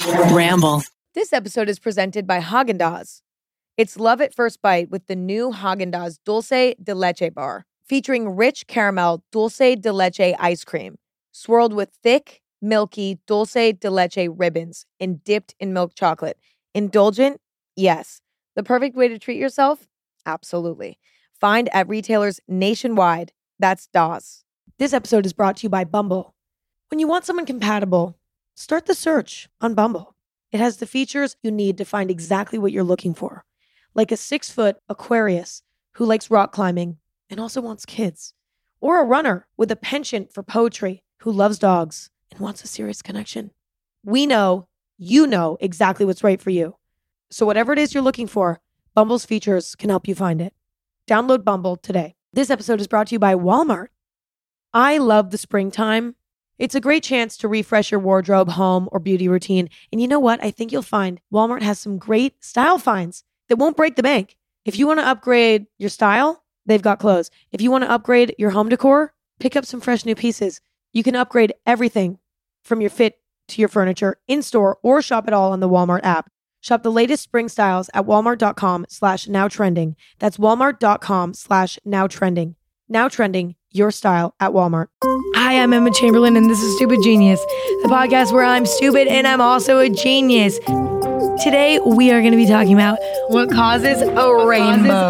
Ramble. This episode is presented by Haagen-Dazs. It's love at first bite with the new Haagen-Dazs Dulce de Leche bar, featuring rich caramel dulce de leche ice cream, swirled with thick, milky dulce de leche ribbons and dipped in milk chocolate. Indulgent? Yes. The perfect way to treat yourself? Absolutely. Find at retailers nationwide. That's Dazs. This episode is brought to you by Bumble. When you want someone compatible, start the search on Bumble. It has the features you need to find exactly what you're looking for. Like a 6-foot Aquarius who likes rock climbing and also wants kids. Or a runner with a penchant for poetry who loves dogs and wants a serious connection. We know you know exactly what's right for you. So whatever it is you're looking for, Bumble's features can help you find it. Download Bumble today. This episode is brought to you by Walmart. I love the springtime. It's a great chance to refresh your wardrobe, home, or beauty routine. And you know what? I think you'll find Walmart has some great style finds that won't break the bank. If you want to upgrade your style, they've got clothes. If you want to upgrade your home decor, pick up some fresh new pieces. You can upgrade everything from your fit to your furniture in-store or shop it all on the Walmart app. Shop the latest spring styles at walmart.com/nowtrending. That's walmart.com/nowtrending. Now trending, your style at Walmart. Hi, I'm Emma Chamberlain, and this is Stupid Genius, the podcast where I'm stupid and I'm also a genius. Today, we are going to be talking about what causes a rainbow.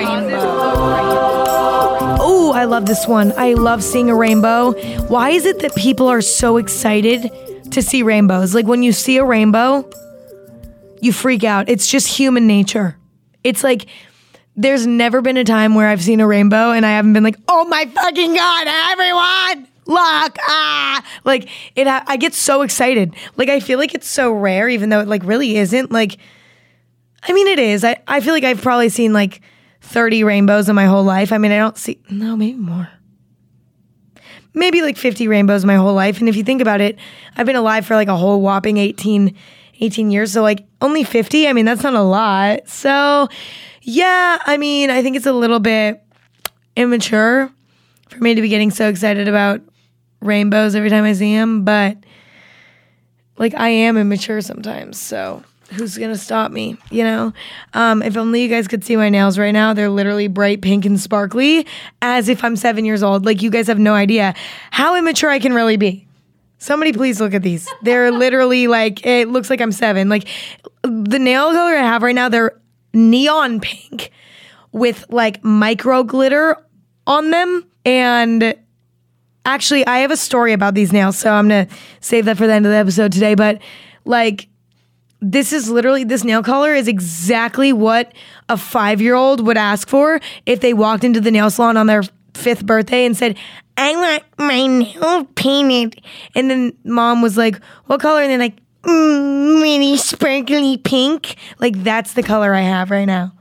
Oh, I love this one. I love seeing a rainbow. Why is it that people are so excited to see rainbows? Like when you see a rainbow, you freak out. It's just human nature. It's like there's never been a time where I've seen a rainbow and I haven't been like, oh my fucking God, everyone, look, Like I get so excited. Like I feel like it's so rare, even though it like really isn't. Like, I mean, it is. I feel like I've probably seen like 30 rainbows in my whole life. I mean, maybe more. Maybe like 50 rainbows in my whole life. And if you think about it, I've been alive for like a whole whopping 18 years. So like only 50, I mean, that's not a lot. So yeah, I mean, I think it's a little bit immature for me to be getting so excited about rainbows every time I see them. But like I am immature sometimes. So who's going to stop me, you know? If only you guys could see my nails right now. They're literally bright pink and sparkly as if I'm 7 years old. Like you guys have no idea how immature I can really be. Somebody please look at these. They're literally like, it looks like I'm 7. Like the nail color I have right now, they're neon pink with like micro glitter on them. And actually I have a story about these nails, so I'm going to save that for the end of the episode today. But like, this nail color is exactly what a 5-year-old would ask for if they walked into the nail salon on their 5th birthday and said, I want my nail painted. And then mom was like, what color? And then like, mini sparkly pink. Like that's the color I have right now.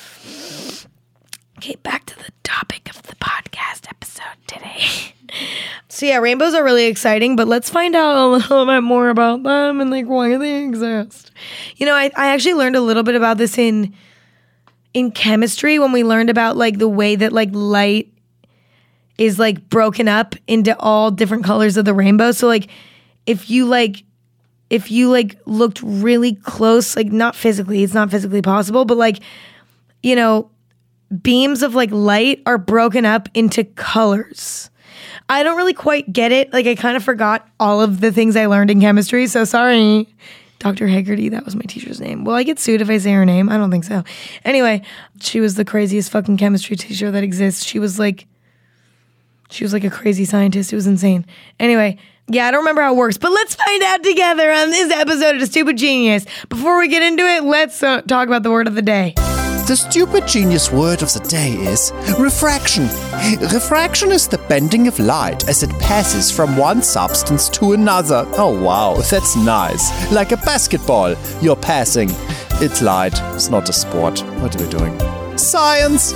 Okay, back to the topic of the podcast episode today. So yeah, rainbows are really exciting, but let's find out a little bit more about them and like why they exist. You know, I actually learned a little bit about this in chemistry when we learned about like the way that like light is like broken up into all different colors of the rainbow. So like if you looked really close, like not physically, it's not physically possible, but like, you know, beams of like light are broken up into colors. I don't really quite get it. Like I kind of forgot all of the things I learned in chemistry. So sorry, Dr. Haggerty, that was my teacher's name. Will I get sued if I say her name? I don't think so. Anyway, she was the craziest fucking chemistry teacher that exists. She was like a crazy scientist. It was insane. Anyway, yeah, I don't remember how it works, but let's find out together on this episode of Stupid Genius. Before we get into it, let's talk about the word of the day. The Stupid Genius word of the day is refraction. Refraction is the bending of light as it passes from one substance to another. Oh wow, that's nice. Like a basketball, you're passing. It's light, it's not a sport. What are we doing? Science!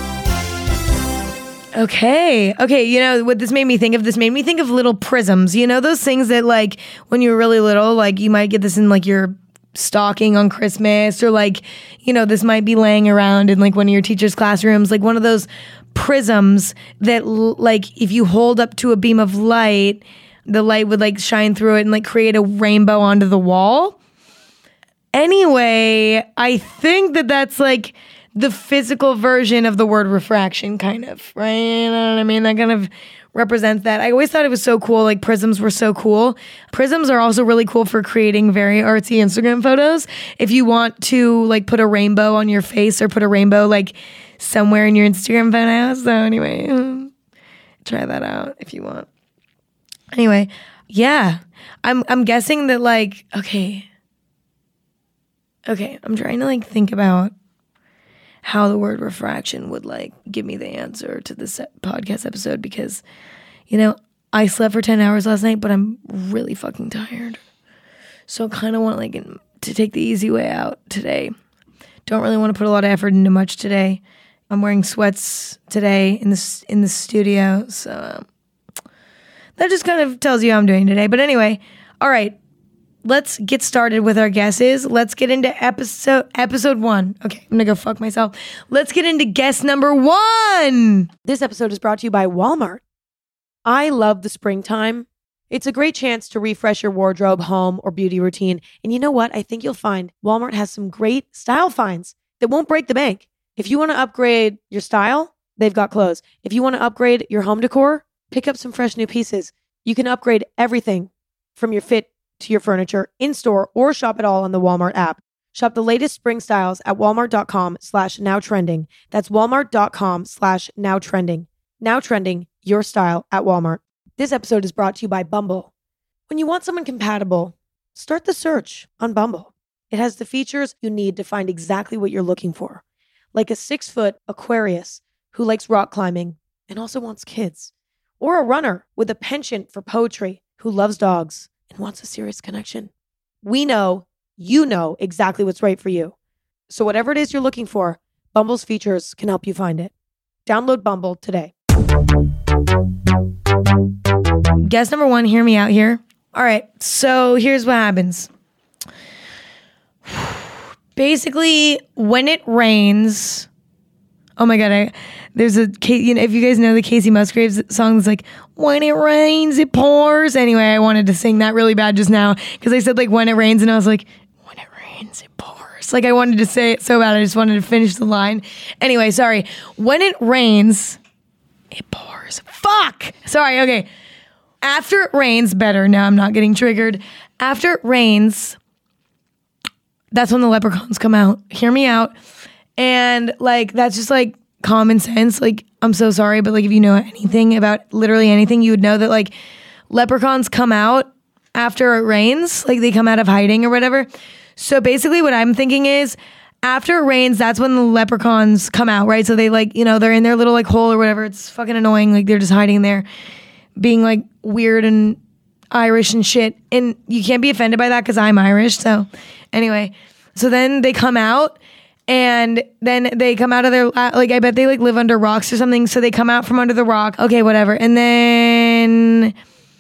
Okay, you know what this made me think of? This made me think of little prisms. You know those things that like when you were really little, like you might get this in like your stocking on Christmas, or like, you know, this might be laying around in like one of your teacher's classrooms, like one of those prisms that like if you hold up to a beam of light, the light would like shine through it and like create a rainbow onto the wall. Anyway, I think that that's like the physical version of the word refraction, kind of, right? You know what I mean? That kind of represents that. I always thought it was so cool. Like prisms were so cool. Prisms are also really cool for creating very artsy Instagram photos. If you want to like put a rainbow on your face or put a rainbow like somewhere in your Instagram photo. So anyway, try that out if you want. Anyway, yeah, I'm guessing that like, okay, I'm trying to like think about how the word refraction would like give me the answer to this podcast episode because, you know, I slept for 10 hours last night, but I'm really fucking tired. So I kind of want like to take the easy way out today. Don't really want to put a lot of effort into much today. I'm wearing sweats today in the studio, so that just kind of tells you how I'm doing today. But anyway, all right. Let's get started with our guesses. Let's get into episode 1. Okay, I'm gonna go fuck myself. Let's get into guess number 1. This episode is brought to you by Walmart. I love the springtime. It's a great chance to refresh your wardrobe, home, or beauty routine. And you know what? I think you'll find Walmart has some great style finds that won't break the bank. If you want to upgrade your style, they've got clothes. If you want to upgrade your home decor, pick up some fresh new pieces. You can upgrade everything from your fit to your furniture in-store or shop it all on the Walmart app. Shop the latest spring styles at walmart.com/nowtrending. That's walmart.com/nowtrending. Now trending, your style at Walmart. This episode is brought to you by Bumble. When you want someone compatible, start the search on Bumble. It has the features you need to find exactly what you're looking for. Like a 6-foot Aquarius who likes rock climbing and also wants kids. Or a runner with a penchant for poetry who loves dogs and wants a serious connection. We know, you know exactly what's right for you. So whatever it is you're looking for, Bumble's features can help you find it. Download Bumble today. Guess number 1, hear me out here. All right, so here's what happens. Basically, when it rains, oh my God, there's a, you know, if you guys know the Casey Musgraves song, it's like, when it rains, it pours. Anyway, I wanted to sing that really bad just now because I said like, when it rains, and I was like, when it rains, it pours. Like I wanted to say it so bad, I just wanted to finish the line. Anyway, sorry. When it rains, it pours. Fuck! Sorry, okay. After it rains, better. Now I'm not getting triggered. After it rains, that's when the leprechauns come out. Hear me out. And like, that's just like common sense. Like, I'm so sorry, but like if you know anything about literally anything, you would know that like leprechauns come out after it rains. Like they come out of hiding or whatever. So basically what I'm thinking is after it rains, that's when the leprechauns come out, right? So they like, you know, they're in their little like hole or whatever. It's fucking annoying. Like they're just hiding there being like weird and Irish and shit. And you can't be offended by that because I'm Irish. So anyway, so then they come out. And then they come out of their, like, I bet they like live under rocks or something. So they come out from under the rock. Okay, whatever. And then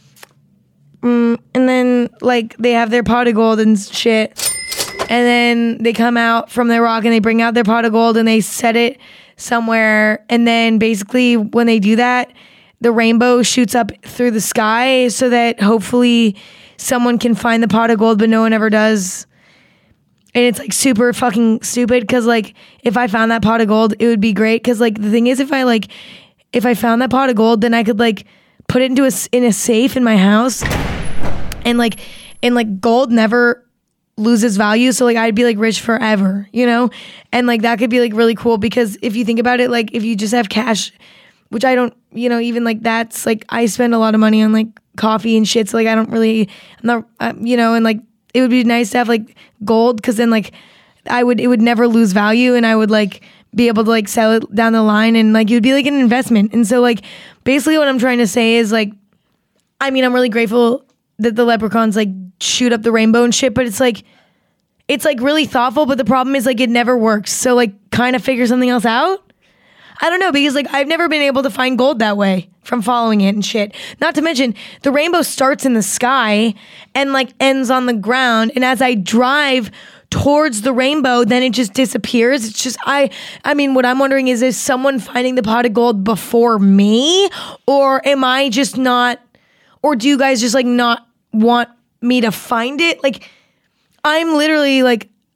like they have their pot of gold and shit. And then they come out from their rock and they bring out their pot of gold and they set it somewhere. And then basically when they do that, the rainbow shoots up through the sky so that hopefully someone can find the pot of gold, but no one ever does. And it's like super fucking stupid because like if I found that pot of gold, it would be great. Because like the thing is, if I found that pot of gold, then I could like put it into in a safe in my house, and like gold never loses value. So like I'd be like rich forever, you know? And like that could be like really cool because if you think about it, like if you just have cash, which I don't, you know, even like that's like I spend a lot of money on like coffee and shit. So like I'm not, you know, and like. It would be nice to have like gold because then like it would never lose value and I would like be able to like sell it down the line and like it would be like an investment. And so like basically what I'm trying to say is like, I mean, I'm really grateful that the leprechauns like shoot up the rainbow and shit, but it's like really thoughtful, but the problem is like it never works. So like kind of figure something else out. I don't know, because like I've never been able to find gold that way from following it and shit. Not to mention the rainbow starts in the sky and like ends on the ground. And as I drive towards the rainbow, then it just disappears. It's just, I mean, what I'm wondering is someone finding the pot of gold before me? Or am I just not, or do you guys just like not want me to find it? Like I'm literally like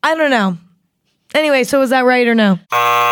I don't know. Anyway, so was that right or no?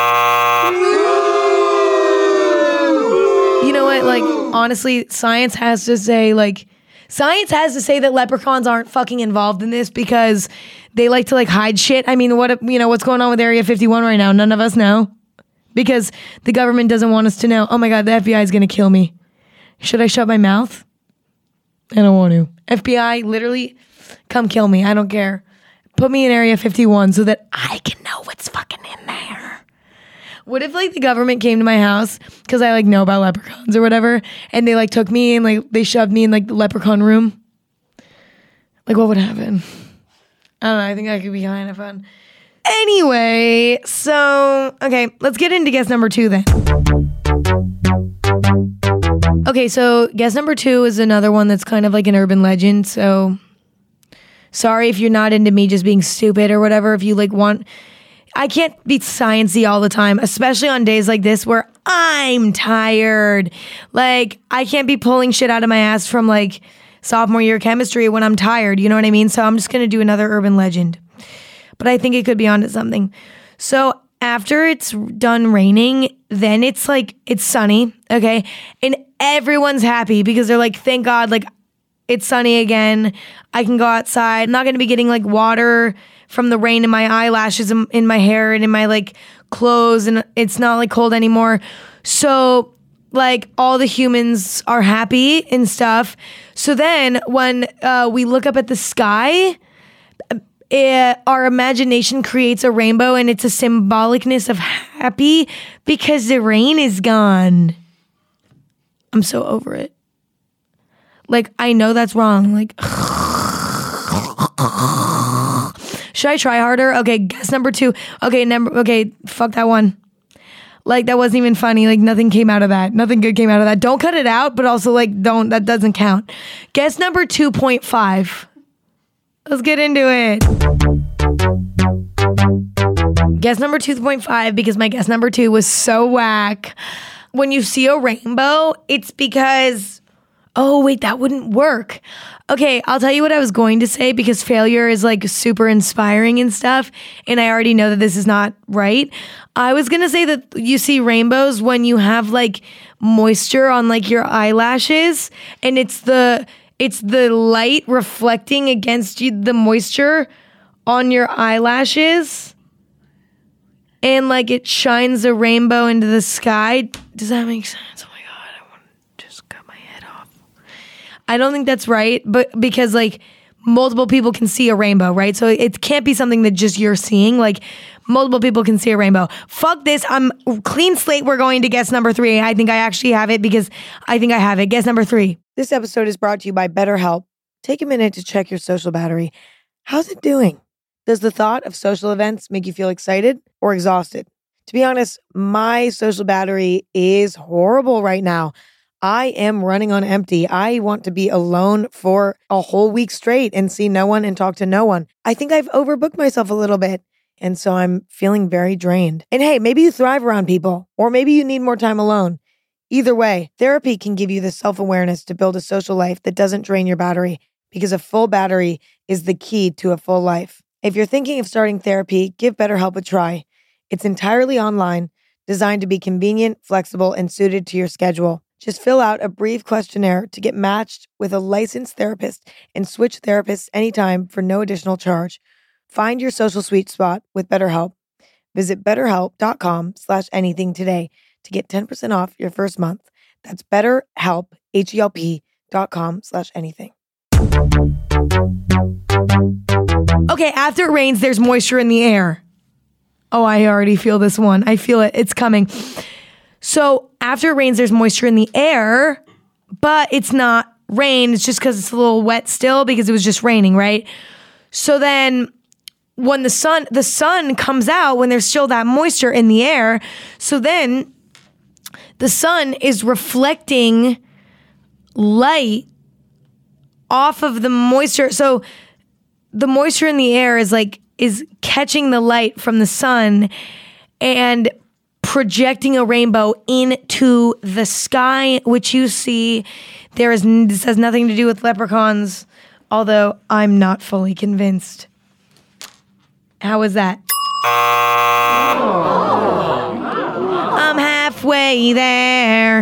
You know what? Like, honestly, science has to say that leprechauns aren't fucking involved in this because they like to like hide shit. I mean, what's going on with Area 51 right now? None of us know because the government doesn't want us to know. Oh my God, the FBI is going to kill me. Should I shut my mouth? I don't want to. FBI, literally, come kill me. I don't care. Put me in Area 51 so that I can know what's fucking in there. What if like the government came to my house because I like know about leprechauns or whatever, and they like took me and like they shoved me in like the leprechaun room? Like what would happen? I don't know. I think that could be kind of fun. Anyway, so okay, let's get into guess number 2 then. Okay, so guess number 2 is another one that's kind of like an urban legend. So sorry if you're not into me just being stupid or whatever. If you like want, I can't be sciencey all the time, especially on days like this where I'm tired. Like I can't be pulling shit out of my ass from like sophomore year chemistry when I'm tired. You know what I mean? So I'm just going to do another urban legend, but I think it could be onto something. So after it's done raining, then it's like, it's sunny. Okay. And everyone's happy because they're like, thank God, like it's sunny again. I can go outside. I'm not going to be getting like water from the rain in my eyelashes, in my hair, and in my like clothes, and it's not like cold anymore. So like all the humans are happy and stuff. So then when we look up at the sky, our imagination creates a rainbow, and it's a symbolicness of happy because the rain is gone. I'm so over it. Like, I know that's wrong. Like, should I try harder? Okay, guess number 2. Okay, fuck that one. Like, that wasn't even funny. Like, nothing came out of that. Nothing good came out of that. Don't cut it out, but also, like, that doesn't count. Guess number 2.5. Let's get into it. Guess number 2.5, because my guess number 2 was so whack. When you see a rainbow, it's because, oh wait, that wouldn't work. Okay, I'll tell you what I was going to say because failure is like super inspiring and stuff, and I already know that this is not right. I was gonna say that you see rainbows when you have like moisture on like your eyelashes, and it's the light reflecting against you, the moisture on your eyelashes, and like it shines a rainbow into the sky. Does that make sense? Oh my God, I want to just cut my head off. I don't think that's right, but because like multiple people can see a rainbow, right? So it can't be something that just you're seeing. Like multiple people can see a rainbow. Fuck this. I'm clean slate. We're going to guess number 3. I think I actually have it because I think I have it. Guess number 3. This episode is brought to you by BetterHelp. Take a minute to check your social battery. How's it doing? Does the thought of social events make you feel excited or exhausted? To be honest, my social battery is horrible right now. I am running on empty. I want to be alone for a whole week straight and see no one and talk to no one. I think I've overbooked myself a little bit, and so I'm feeling very drained. And hey, maybe you thrive around people, or maybe you need more time alone. Either way, therapy can give you the self-awareness to build a social life that doesn't drain your battery, because a full battery is the key to a full life. If you're thinking of starting therapy, give BetterHelp a try. It's entirely online, designed to be convenient, flexible, and suited to your schedule. Just fill out a brief questionnaire to get matched with a licensed therapist and switch therapists anytime for no additional charge. Find your social sweet spot with BetterHelp. Visit betterhelp.com/anything today to get 10% off your first month. That's BetterHelp, HELP.com/anything. Okay, after it rains, there's moisture in the air. Oh, I already feel this one. I feel it. It's coming. So after it rains, there's moisture in the air, but it's not rain. It's just because it's a little wet still because it was just raining, right? So then when the sun comes out, when there's still that moisture in the air, so then the sun is reflecting light off of the moisture. So the moisture in the air is catching the light from the sun and projecting a rainbow into the sky, which you see. This has nothing to do with leprechauns, although I'm not fully convinced. How was that? I'm halfway there.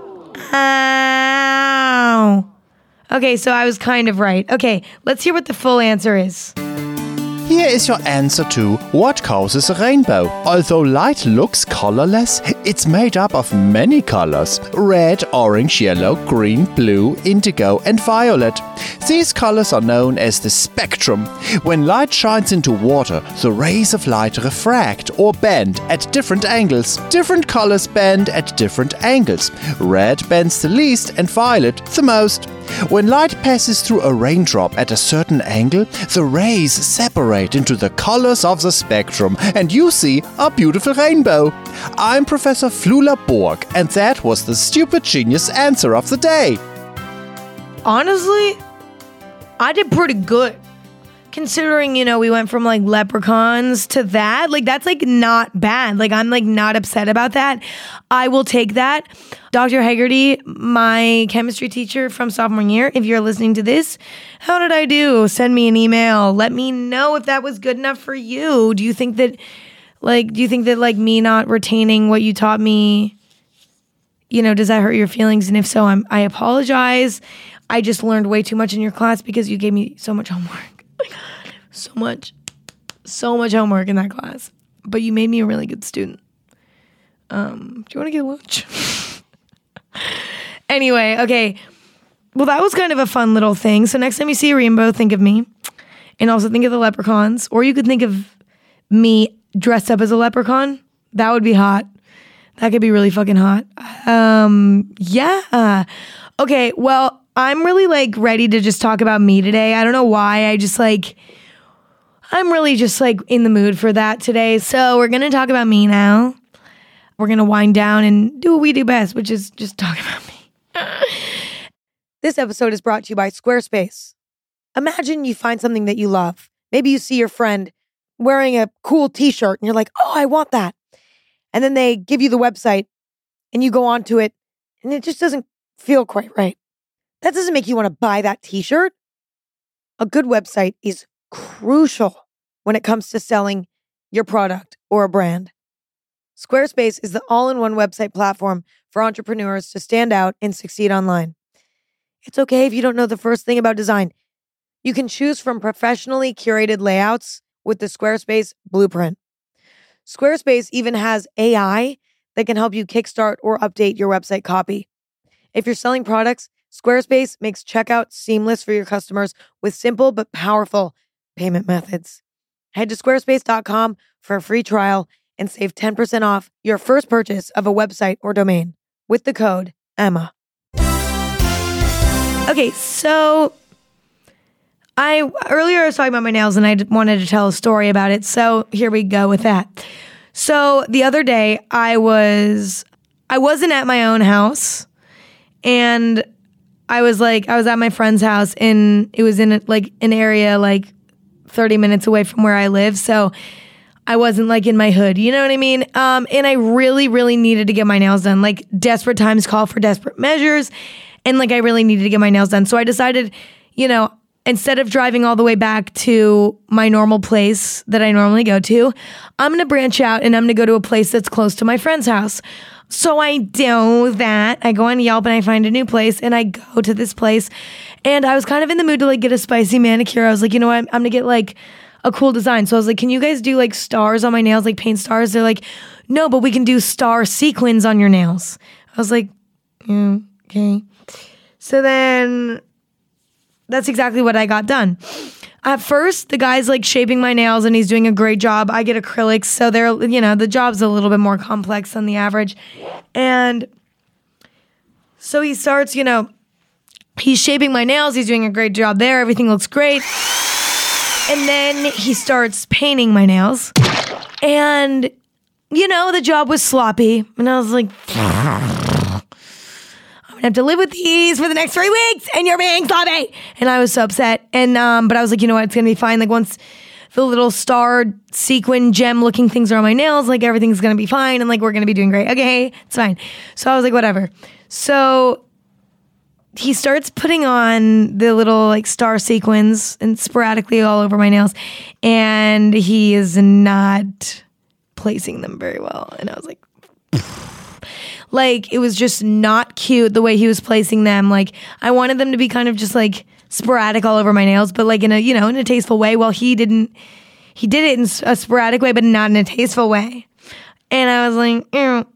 Ow. Okay, so I was kind of right. Okay, let's hear what the full answer is. Here is your answer to what causes a rainbow. Although light looks colorless, it's made up of many colors: red, orange, yellow, green, blue, indigo, and violet. These colors are known as the spectrum. When light shines into water, the rays of light refract or bend at different angles. Different colors bend at different angles. Red bends the least and violet the most. When light passes through a raindrop at a certain angle, the rays separate into the colors of the spectrum, and you see a beautiful rainbow. I'm Professor Flula Borg, and that was the stupid genius answer of the day. Honestly, I did pretty good. Considering, we went from like leprechauns to that, like that's like not bad. Like I'm like not upset about that. I will take that. Dr. Haggerty, my chemistry teacher from sophomore year, if you're listening to this, how did I do? Send me an email. Let me know if that was good enough for you. Do you think that me not retaining what you taught me, does that hurt your feelings? And if so, I apologize. I just learned way too much in your class because you gave me so much homework. So much homework in that class. But you made me a really good student. Do you want to get lunch? Anyway, okay. Well, that was kind of a fun little thing. So next time you see a rainbow, think of me. And also think of the leprechauns. Or you could think of me dressed up as a leprechaun. That would be hot. That could be really fucking hot. Yeah. Okay, well, I'm really like ready to just talk about me today. I don't know why. I'm really just like in the mood for that today. So we're going to talk about me now. We're going to wind down and do what we do best, which is just talk about me. This episode is brought to you by Squarespace. Imagine you find something that you love. Maybe you see your friend wearing a cool t-shirt and you're like, oh, I want that. And then they give you the website and you go onto it and it just doesn't feel quite right. That doesn't make you want to buy that t-shirt. A good website is crucial when it comes to selling your product or a brand. Squarespace is the all-in-one website platform for entrepreneurs to stand out and succeed online. It's okay if you don't know the first thing about design. You can choose from professionally curated layouts with the Squarespace Blueprint. Squarespace even has AI that can help you kickstart or update your website copy. If you're selling products, Squarespace makes checkout seamless for your customers with simple but powerful payment methods. Head to squarespace.com for a free trial and save 10% off your first purchase of a website or domain with the code EMMA. Okay, so earlier I was talking about my nails and I wanted to tell a story about it. So here we go with that. So the other day I wasn't at my own house and I was at my friend's house and it was in an area like 30 minutes away from where I live. So I wasn't like in my hood, you know what I mean? And I really, really needed to get my nails done. Like desperate times call for desperate measures. And like I really needed to get my nails done. So I decided, instead of driving all the way back to my normal place that I normally go to, I'm going to branch out and I'm going to go to a place that's close to my friend's house. So I do that. I go on Yelp and I find a new place and I go to this place. And I was kind of in the mood to like get a spicy manicure. I was like, you know what? I'm going to get like a cool design. So I was like, can you guys do like stars on my nails, like paint stars? They're like, no, but we can do star sequins on your nails. I was like, okay. So then that's exactly what I got done. At first, the guy's like shaping my nails and he's doing a great job. I get acrylics, so they're, the job's a little bit more complex than the average. And so he starts, he's shaping my nails. He's doing a great job there. Everything looks great. And then he starts painting my nails. And, the job was sloppy. And I was like, I'm going to have to live with these for the next 3 weeks. And you're being sloppy. And I was so upset. And, but I was like, you know what? It's going to be fine. Like once the little star sequin gem looking things are on my nails, like everything's going to be fine. And like, we're going to be doing great. Okay, it's fine. So I was like, whatever. So he starts putting on the little like star sequins and sporadically all over my nails, and he is not placing them very well. And I was like, it was just not cute the way he was placing them. Like, I wanted them to be kind of just like sporadic all over my nails, but like in a, in a tasteful way. Well, he did it in a sporadic way, but not in a tasteful way. And I was like,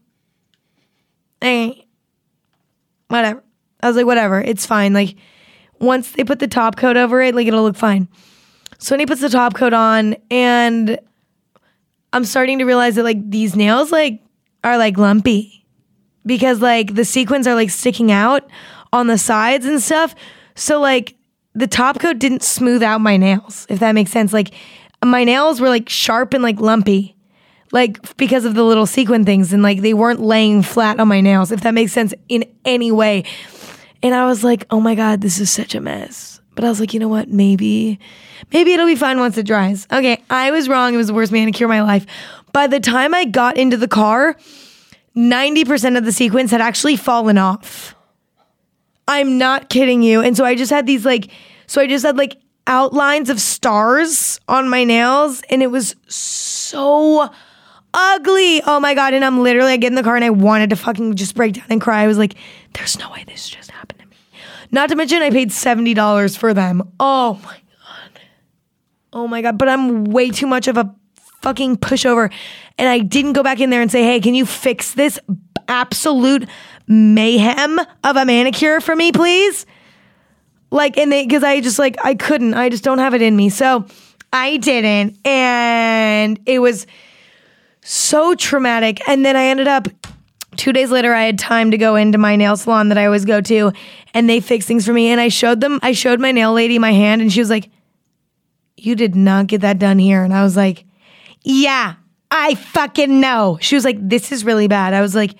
whatever. I was like, whatever, it's fine. Like, once they put the top coat over it, like, it'll look fine. So when he puts the top coat on, and I'm starting to realize that, like, these nails, like, are, like, lumpy. Because, like, the sequins are, like, sticking out on the sides and stuff. So, like, the top coat didn't smooth out my nails, if that makes sense. Like, my nails were, like, sharp and, like, lumpy. Like, because of the little sequin things. And, like, they weren't laying flat on my nails, if that makes sense in any way. And I was like, oh my God, this is such a mess. But I was like, you know what? Maybe it'll be fine once it dries. Okay, I was wrong. It was the worst manicure of my life. By the time I got into the car, 90% of the sequins had actually fallen off. I'm not kidding you. And so I just had like outlines of stars on my nails, and it was so ugly. Oh my God. And I get in the car and I wanted to fucking just break down and cry. I was like, there's no way this just happened to me. Not to mention I paid $70 for them. Oh my God. Oh my God. But I'm way too much of a fucking pushover. And I didn't go back in there and say, hey, can you fix this absolute mayhem of a manicure for me, please? Like, and because I couldn't. I just don't have it in me. So I didn't. And it was so traumatic. And then I ended up 2 days later, I had time to go into my nail salon that I always go to, and they fixed things for me. And I showed my nail lady my hand, and she was like, you did not get that done here. And I was like, yeah, I fucking know. She was like, this is really bad. I was like,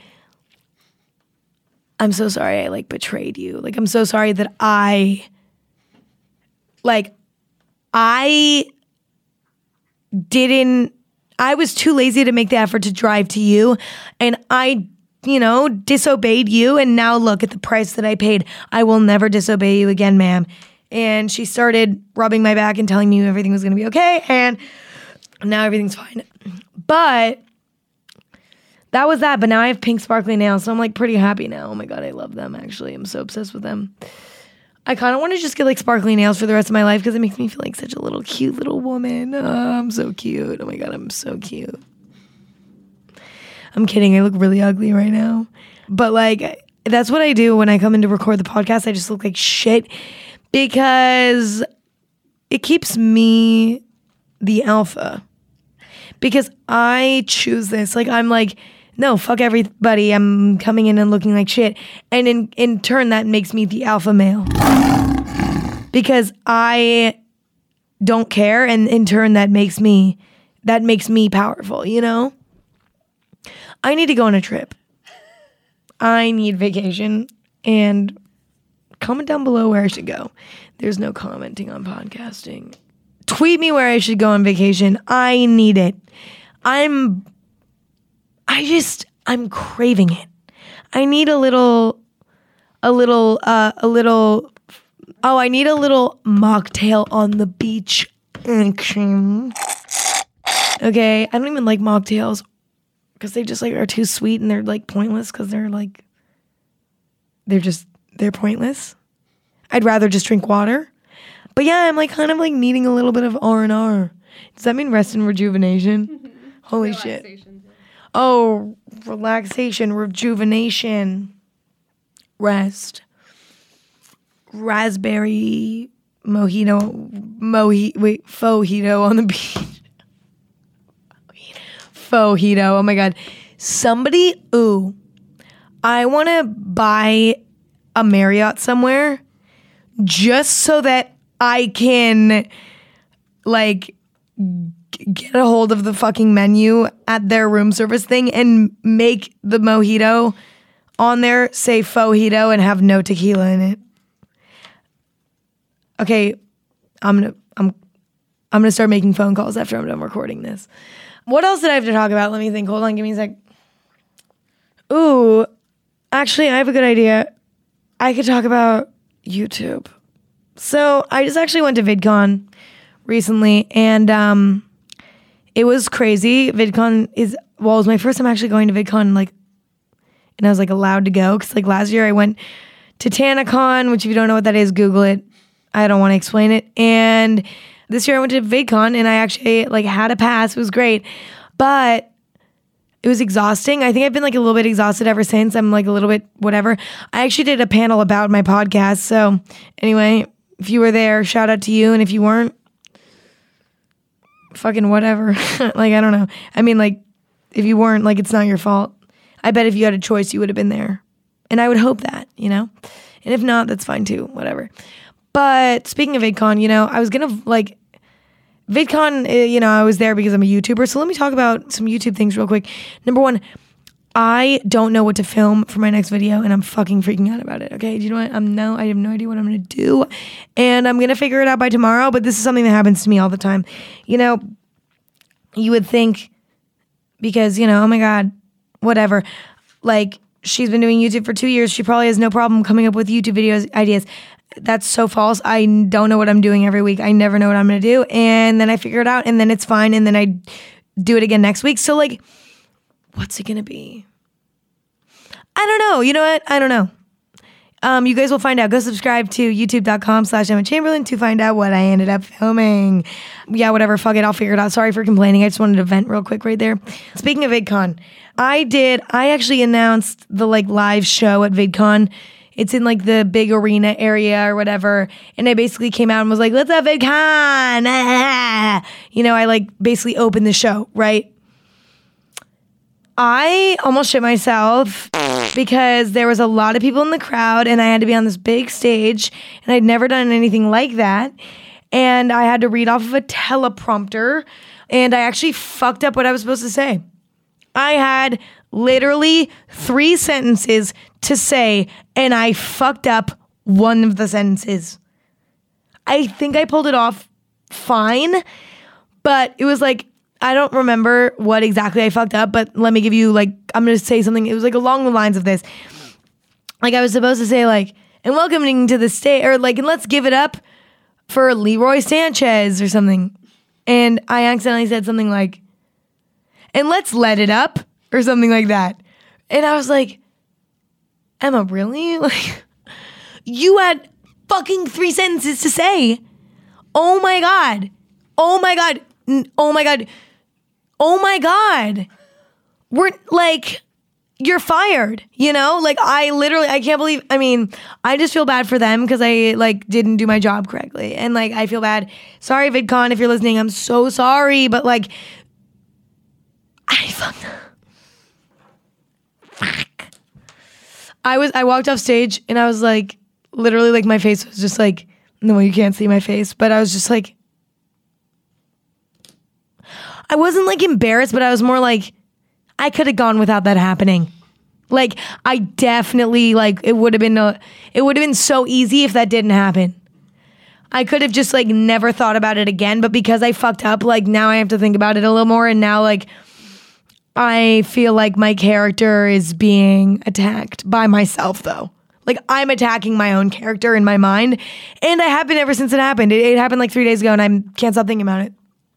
I'm so sorry I like betrayed you. Like, I'm so sorry that I was too lazy to make the effort to drive to you, and I, disobeyed you, and now look at the price that I paid. I will never disobey you again, ma'am. And she started rubbing my back and telling me everything was going to be okay, and now everything's fine. But that was that, but now I have pink sparkly nails, so I'm like pretty happy now. Oh my God, I love them, actually. I'm so obsessed with them. I kind of want to just get like sparkly nails for the rest of my life because it makes me feel like such a little cute little woman. Oh, I'm so cute. Oh my God, I'm so cute. I'm kidding. I look really ugly right now. But like, that's what I do when I come in to record the podcast. I just look like shit because it keeps me the alpha. Because I choose this. Like, I'm like, no, fuck everybody. I'm coming in and looking like shit. And in turn, that makes me the alpha male. Because I don't care. And in turn, that makes me powerful, I need to go on a trip. I need vacation. And comment down below where I should go. There's no commenting on podcasting. Tweet me where I should go on vacation. I need it. I'm craving it. I need I need a little mocktail on the beach. Okay, I don't even like mocktails because they just like are too sweet and they're like pointless because they're pointless. I'd rather just drink water. But yeah, I'm like kind of like needing a little bit of R&R. Does that mean rest and rejuvenation? Holy shit. Oh, relaxation, rejuvenation, rest. Raspberry fojito on the beach. Fojito, oh my God. I want to buy a Marriott somewhere just so that I can like get a hold of the fucking menu at their room service thing and make the mojito on there say fojito and have no tequila in it. Okay, I'm gonna start making phone calls after I'm done recording this. What else did I have to talk about? Let me think. Hold on, give me a sec. Ooh, actually, I have a good idea. I could talk about YouTube. So I just actually went to VidCon recently, and it was crazy. VidCon it was my first time actually going to VidCon, like, and I was like allowed to go because like last year I went to TanaCon, which if you don't know what that is, Google it. I don't want to explain it. And this year I went to VidCon and I actually like had a pass. It was great, but it was exhausting. I think I've been like a little bit exhausted ever since. I'm like a little bit whatever. I actually did a panel about my podcast. So anyway, if you were there, shout out to you. And if you weren't, fucking whatever. Like, I don't know. I mean, like, if you weren't, like, it's not your fault. I bet if you had a choice, you would have been there. And I would hope that, you know? And if not, that's fine too, whatever. But speaking of VidCon, you know, I was going to, like, VidCon, you know, I was there because I'm a YouTuber. So let me talk about some YouTube things real quick. Number one, I don't know what to film for my next video, and I'm fucking freaking out about it, okay? Do you know what? I have no idea what I'm going to do, and I'm going to figure it out by tomorrow, but this is something that happens to me all the time. You know, you would think because, you know, oh my God, whatever. Like, she's been doing YouTube for 2 years. She probably has no problem coming up with YouTube videos ideas. That's so false. I don't know what I'm doing every week. I never know what I'm going to do, and then I figure it out, and then it's fine, and then I do it again next week. So, like, what's it gonna be? I don't know. You know what? I don't know. You guys will find out. Go subscribe to youtube.com/Emma Chamberlain to find out what I ended up filming. Yeah, whatever. Fuck it. I'll figure it out. Sorry for complaining. I just wanted to vent real quick right there. Speaking of VidCon, I actually announced the like live show at VidCon. It's in like the big arena area or whatever. And I basically came out and was like, let's have VidCon. You know, I like basically opened the show, right? I almost shit myself because there was a lot of people in the crowd and I had to be on this big stage and I'd never done anything like that. And I had to read off of a teleprompter and I actually fucked up what I was supposed to say. I had literally 3 sentences to say and I fucked up one of the sentences. I think I pulled it off fine, but it was like, I don't remember what exactly I fucked up, but let me give you like, I'm going to say something. It was like along the lines of this. Like I was supposed to say like, and welcoming to the stage, or like, and let's give it up for Leroy Sanchez or something. And I accidentally said something like, and let's let it up or something like that. And I was like, Emma, really? Like, you had fucking 3 sentences to say. Oh my God. Oh my God. Oh my God. Oh my God. We're like, you're fired, you know? Like I can't believe, I mean, I just feel bad for them because I like didn't do my job correctly. And like, I feel bad. Sorry, VidCon, if you're listening, I'm so sorry. But like, I fucked up. Fuck. I walked off stage and I was like, literally like my face was just like, no, you can't see my face. But I was just like, I wasn't like embarrassed, but I was more like, I could have gone without that happening. Like I definitely like, it would have been so easy if that didn't happen. I could have just like never thought about it again, but because I fucked up, like now I have to think about it a little more. And now like, I feel like my character is being attacked by myself though. Like I'm attacking my own character in my mind. And I have been ever since it happened. It happened like 3 days ago and I can't stop thinking about it.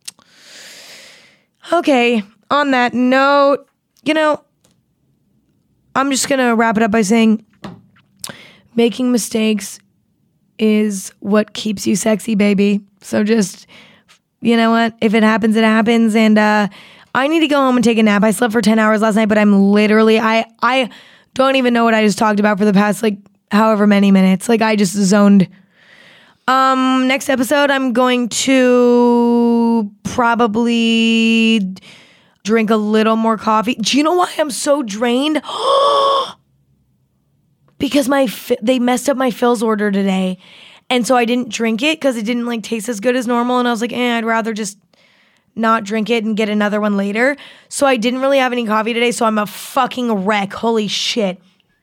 Okay, on that note, you know, I'm just going to wrap it up by saying making mistakes is what keeps you sexy, baby. So just, you know what? If it happens, it happens. And I need to go home and take a nap. I slept for 10 hours last night, but I'm literally, I don't even know what I just talked about for the past, like, however many minutes. Like, I just zoned. Next episode, I'm going to probably drink a little more coffee. Do you know why I'm so drained? Because they messed up my Phil's order today. And so I didn't drink it because it didn't like taste as good as normal. And I was like, I'd rather just not drink it and get another one later. So I didn't really have any coffee today. So I'm a fucking wreck. Holy shit.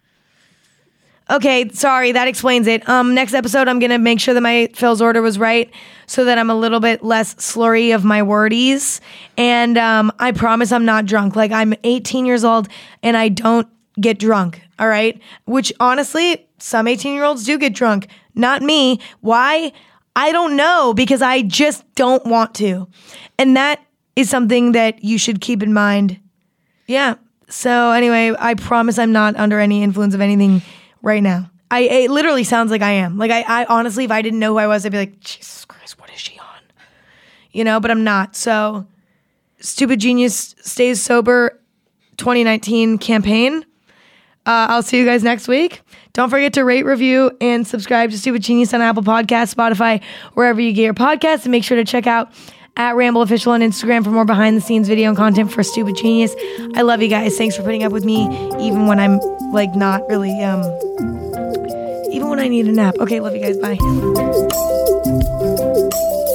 Okay, sorry, that explains it. Next episode, I'm going to make sure that my Phil's order was right so that I'm a little bit less slurry of my wordies. And I promise I'm not drunk. Like, I'm 18 years old and I don't get drunk, all right? Which honestly, some 18-year-olds do get drunk. Not me. Why? I don't know, because I just don't want to. And that is something that you should keep in mind. Yeah. So anyway, I promise I'm not under any influence of anything right now. It literally sounds like I am. Like I honestly, if I didn't know who I was, I'd be like, Jesus Christ, what is she on? You know, but I'm not. So Stupid Genius Stays Sober 2019 campaign. I'll see you guys next week. Don't forget to rate, review, and subscribe to Stupid Genius on Apple Podcasts, Spotify, wherever you get your podcasts. And make sure to check out @Ramble Official on Instagram for more behind-the-scenes video and content for Stupid Genius. I love you guys. Thanks for putting up with me, even when I'm like not really, even when I need a nap. Okay, love you guys. Bye.